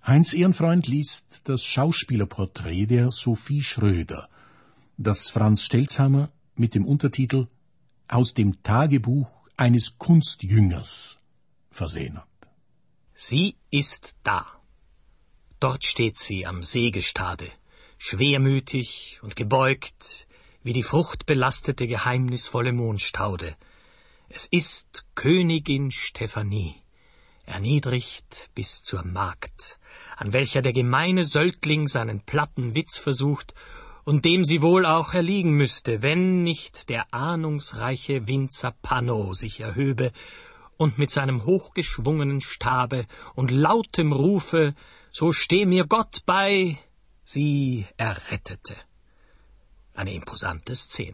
Heinz Ehrenfreund liest das Schauspielerporträt der Sophie Schröder, das Franz Stelzhammer mit dem Untertitel »Aus dem Tagebuch eines Kunstjüngers« versehen hat. Sie ist da. Dort steht sie am Seegestade, schwermütig und gebeugt, wie die fruchtbelastete, geheimnisvolle Mondstaude. Es ist Königin Stephanie, erniedrigt bis zur Magd, an welcher der gemeine Söldling seinen platten Witz versucht und dem sie wohl auch erliegen müsste, wenn nicht der ahnungsreiche Winzer Panno sich erhöbe und mit seinem hochgeschwungenen Stabe und lautem Rufe, »So steh mir Gott bei«, sie errettete. Eine imposante Szene.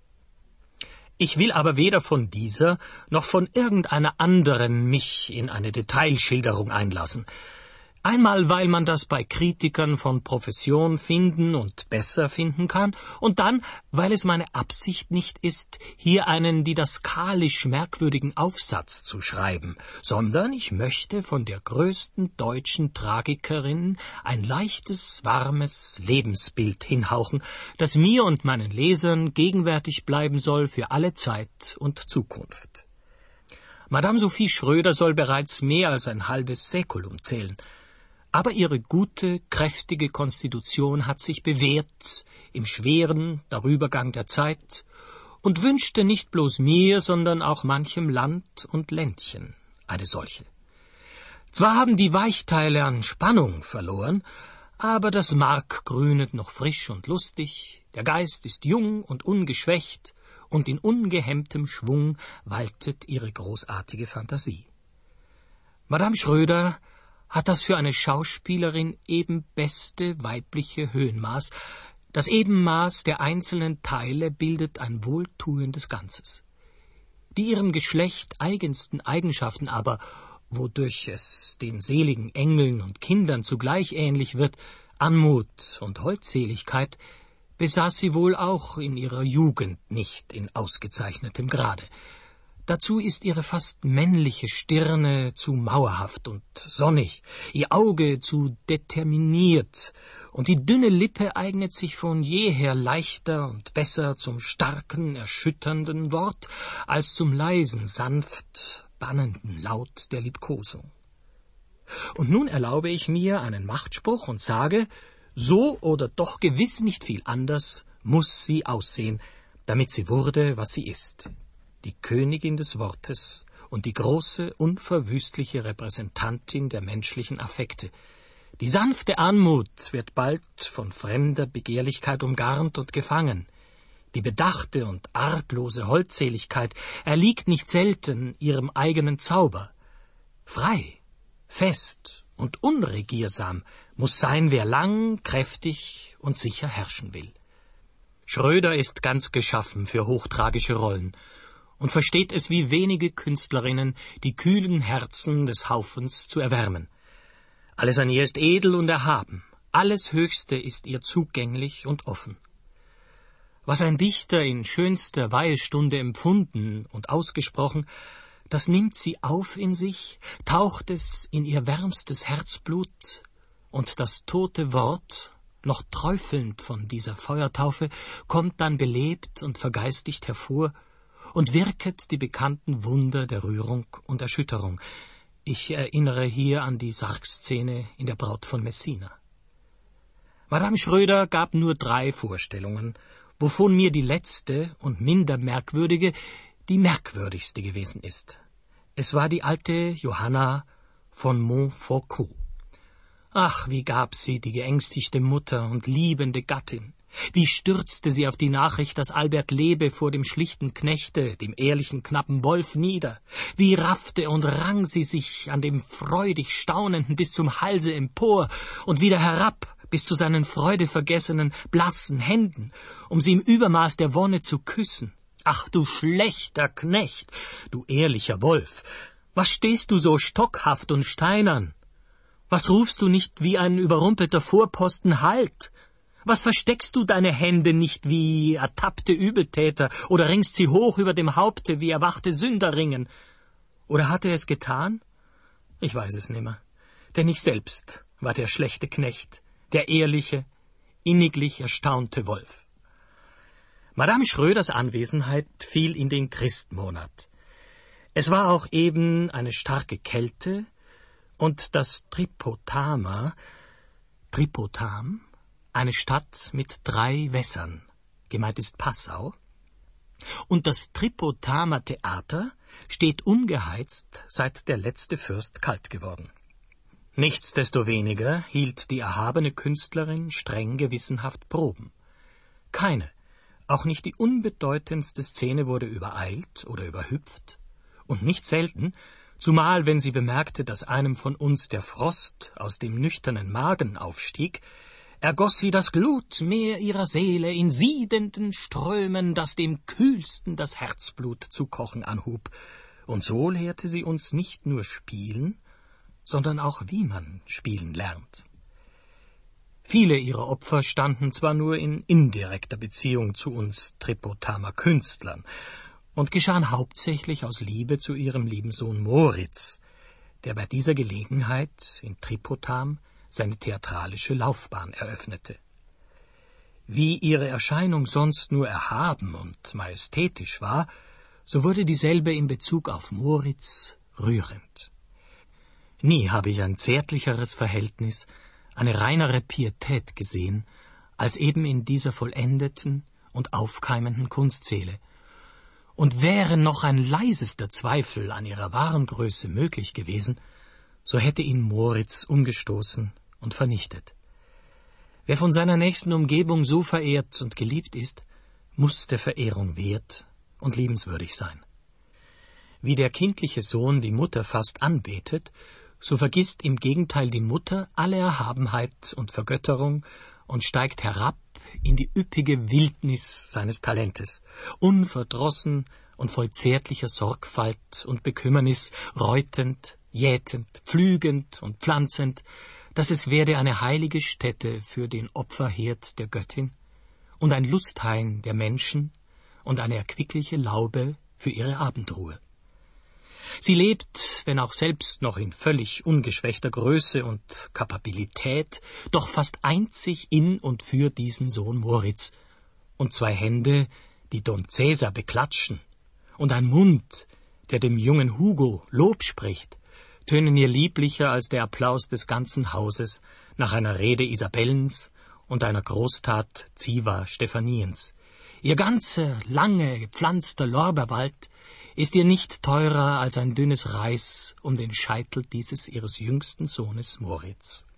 Ich will aber weder von dieser noch von irgendeiner anderen mich in eine Detailschilderung einlassen. Einmal, weil man das bei Kritikern von Profession finden und besser finden kann, und dann, weil es meine Absicht nicht ist, hier einen didaskalisch merkwürdigen Aufsatz zu schreiben, sondern ich möchte von der größten deutschen Tragikerin ein leichtes, warmes Lebensbild hinhauchen, das mir und meinen Lesern gegenwärtig bleiben soll für alle Zeit und Zukunft. Madame Sophie Schröder soll bereits mehr als ein halbes Säkulum zählen. Aber ihre gute, kräftige Konstitution hat sich bewährt im schweren Darübergang der Zeit und wünschte nicht bloß mir, sondern auch manchem Land und Ländchen eine solche. Zwar haben die Weichteile an Spannung verloren, aber das Mark grünet noch frisch und lustig, der Geist ist jung und ungeschwächt, und in ungehemmtem Schwung waltet ihre großartige Fantasie. Madame Schröder hat das für eine Schauspielerin eben beste weibliche Höhenmaß. Das Ebenmaß der einzelnen Teile bildet ein wohltuendes Ganzes. Die ihrem Geschlecht eigensten Eigenschaften aber, wodurch es den seligen Engeln und Kindern zugleich ähnlich wird, Anmut und Holdseligkeit, besaß sie wohl auch in ihrer Jugend nicht in ausgezeichnetem Grade. Dazu ist ihre fast männliche Stirne zu mauerhaft und sonnig, ihr Auge zu determiniert, und die dünne Lippe eignet sich von jeher leichter und besser zum starken, erschütternden Wort als zum leisen, sanft bannenden Laut der Liebkosung. Und nun erlaube ich mir einen Machtspruch und sage, so oder doch gewiss nicht viel anders muss sie aussehen, damit sie wurde, was sie ist. Die Königin des Wortes und die große, unverwüstliche Repräsentantin der menschlichen Affekte. Die sanfte Anmut wird bald von fremder Begehrlichkeit umgarnt und gefangen. Die bedachte und arglose Holdseligkeit erliegt nicht selten ihrem eigenen Zauber. Frei, fest und unregiersam muss sein, wer lang, kräftig und sicher herrschen will. Schröder ist ganz geschaffen für hochtragische Rollen und versteht es wie wenige Künstlerinnen, die kühlen Herzen des Haufens zu erwärmen. Alles an ihr ist edel und erhaben, alles Höchste ist ihr zugänglich und offen. Was ein Dichter in schönster Weihestunde empfunden und ausgesprochen, das nimmt sie auf in sich, taucht es in ihr wärmstes Herzblut, und das tote Wort, noch träufelnd von dieser Feuertaufe, kommt dann belebt und vergeistigt hervor und wirket die bekannten Wunder der Rührung und Erschütterung. Ich erinnere hier an die Sargszene in der Braut von Messina. Madame Schröder gab nur 3 Vorstellungen, wovon mir die letzte und minder merkwürdige die merkwürdigste gewesen ist. Es war die alte Johanna von Montfaucon. Ach, wie gab sie die geängstigte Mutter und liebende Gattin! Wie stürzte sie auf die Nachricht, dass Albert lebe, vor dem schlichten Knechte, dem ehrlichen, knappen Wolf nieder! Wie raffte und rang sie sich an dem freudig Staunenden bis zum Halse empor und wieder herab bis zu seinen freudevergessenen, blassen Händen, um sie im Übermaß der Wonne zu küssen. Ach, du schlechter Knecht, du ehrlicher Wolf, was stehst du so stockhaft und steinern? Was rufst du nicht wie ein überrumpelter Vorposten Halt? Was versteckst du deine Hände nicht wie ertappte Übeltäter oder ringst sie hoch über dem Haupte wie erwachte Sünder ringen? Oder hat er es getan? Ich weiß es nimmer, denn ich selbst war der schlechte Knecht, der ehrliche, inniglich erstaunte Wolf. Madame Schröders Anwesenheit fiel in den Christmonat. Es war auch eben eine starke Kälte, und das Tripotam, eine Stadt mit 3 Wässern, gemeint ist Passau, und das Tripotamer Theater steht ungeheizt, seit der letzte Fürst kalt geworden. Nichtsdestoweniger hielt die erhabene Künstlerin streng gewissenhaft Proben. Keine, auch nicht die unbedeutendste Szene wurde übereilt oder überhüpft, und nicht selten, zumal wenn sie bemerkte, dass einem von uns der Frost aus dem nüchternen Magen aufstieg, ergoss sie das Glutmeer ihrer Seele in siedenden Strömen, das dem Kühlsten das Herzblut zu kochen anhub, und so lehrte sie uns nicht nur spielen, sondern auch wie man spielen lernt. Viele ihrer Opfer standen zwar nur in indirekter Beziehung zu uns Tripotamer Künstlern und geschahen hauptsächlich aus Liebe zu ihrem lieben Sohn Moritz, der bei dieser Gelegenheit in Tripotam seine theatralische Laufbahn eröffnete. Wie ihre Erscheinung sonst nur erhaben und majestätisch war, so wurde dieselbe in Bezug auf Moritz rührend. Nie habe ich ein zärtlicheres Verhältnis, eine reinere Pietät gesehen, als eben in dieser vollendeten und aufkeimenden Kunstseele. Und wäre noch ein leisester Zweifel an ihrer wahren Größe möglich gewesen, so hätte ihn Moritz umgestoßen und vernichtet. Wer von seiner nächsten Umgebung so verehrt und geliebt ist, muss der Verehrung wert und liebenswürdig sein. Wie der kindliche Sohn die Mutter fast anbetet, so vergisst im Gegenteil die Mutter alle Erhabenheit und Vergötterung und steigt herab in die üppige Wildnis seines Talentes, unverdrossen und voll zärtlicher Sorgfalt und Bekümmernis, reutend, jätend, pflügend und pflanzend, dass es werde eine heilige Stätte für den Opferherd der Göttin und ein Lusthain der Menschen und eine erquickliche Laube für ihre Abendruhe. Sie lebt, wenn auch selbst noch in völlig ungeschwächter Größe und Kapabilität, doch fast einzig in und für diesen Sohn Moritz, und 2 Hände, die Don Cäsar beklatschen, und ein Mund, der dem jungen Hugo Lob spricht, tönen ihr lieblicher als der Applaus des ganzen Hauses nach einer Rede Isabellens und einer Großtat Ziva Stephaniens. Ihr ganzer, lange, gepflanzter Lorbeerwald ist ihr nicht teurer als ein dünnes Reis um den Scheitel dieses ihres jüngsten Sohnes Moritz.